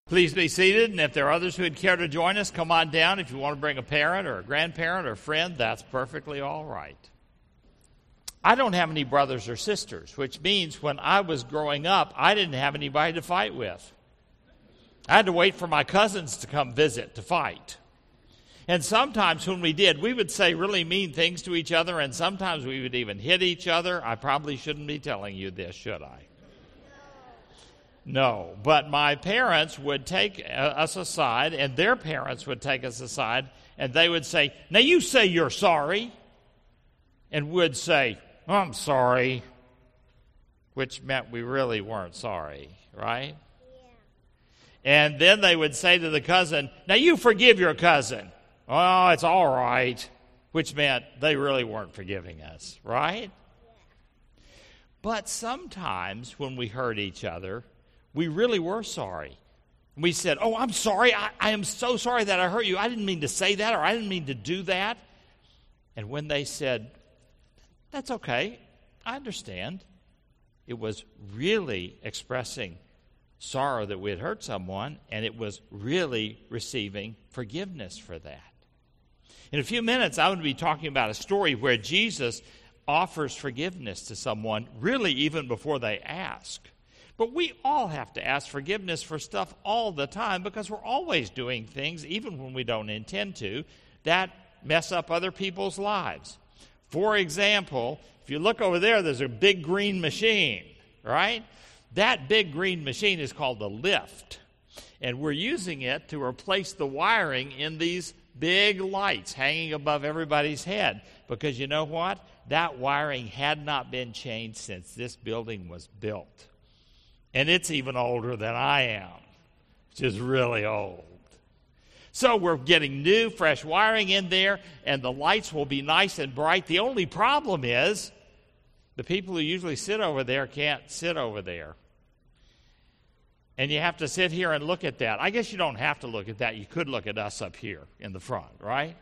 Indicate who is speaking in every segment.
Speaker 1: Please be seated, and if there are others who would care to join us, come on down. If you want to bring a parent or a grandparent or a friend, that's perfectly all right. I don't have any brothers or sisters, which means when I was growing up, I didn't have anybody to fight with. I had to wait for my cousins to come visit to fight. And sometimes when we did, we would say really mean things to each other, and sometimes we would even hit each other. I probably shouldn't be telling you this, should I? No, but my parents would take us aside, and their parents would take us aside, and they would say, "Now you say you're sorry," and would say, "I'm sorry," which meant we really weren't sorry, right? Yeah. And then they would say to the cousin, "Now you forgive your cousin." "Oh, it's all right," which meant they really weren't forgiving us, right? Yeah. But sometimes when we hurt each other, we really were sorry. We said, "Oh, I'm sorry. I am so sorry that I hurt you. I didn't mean to say that, or I didn't mean to do that." And when they said, "That's okay, I understand," it was really expressing sorrow that we had hurt someone, and it was really receiving forgiveness for that. In a few minutes, I'm going to be talking about a story where Jesus offers forgiveness to someone, really even before they ask. But we all have to ask forgiveness for stuff all the time because we're always doing things, even when we don't intend to, that mess up other people's lives. For example, if you look over there, there's a big green machine, right? That big green machine is called a lift. And we're using it to replace the wiring in these big lights hanging above everybody's head. Because you know what? That wiring had not been changed since this building was built. And it's even older than I am, which is really old. So we're getting new, fresh wiring in there, and the lights will be nice and bright. The only problem is the people who usually sit over there can't sit over there. And you have to sit here and look at that. I guess you don't have to look at that. You could look at us up here in the front, right?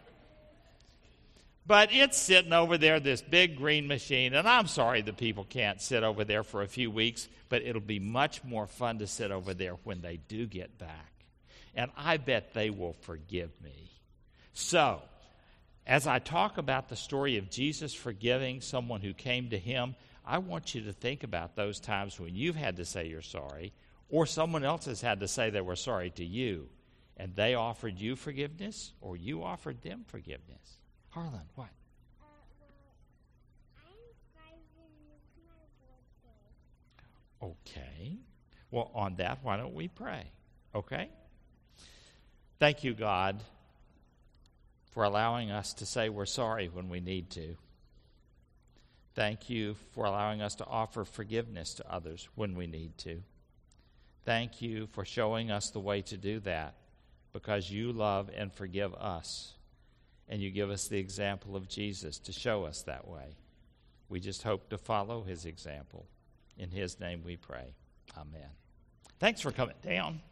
Speaker 1: But it's sitting over there, this big green machine, and I'm sorry the people can't sit over there for a few weeks, but it'll be much more fun to sit over there when they do get back. And I bet they will forgive me. So, as I talk about the story of Jesus forgiving someone who came to him, I want you to think about those times when you've had to say you're sorry, or someone else has had to say they were sorry to you, and they offered you forgiveness, or you offered them forgiveness. Harlan, what? Okay. Well, on that, why don't we pray? Okay? Thank you, God, for allowing us to say we're sorry when we need to. Thank you for allowing us to offer forgiveness to others when we need to. Thank you for showing us the way to do that because you love and forgive us. And you give us the example of Jesus to show us that way. We just hope to follow his example. In his name we pray. Amen. Thanks for coming down.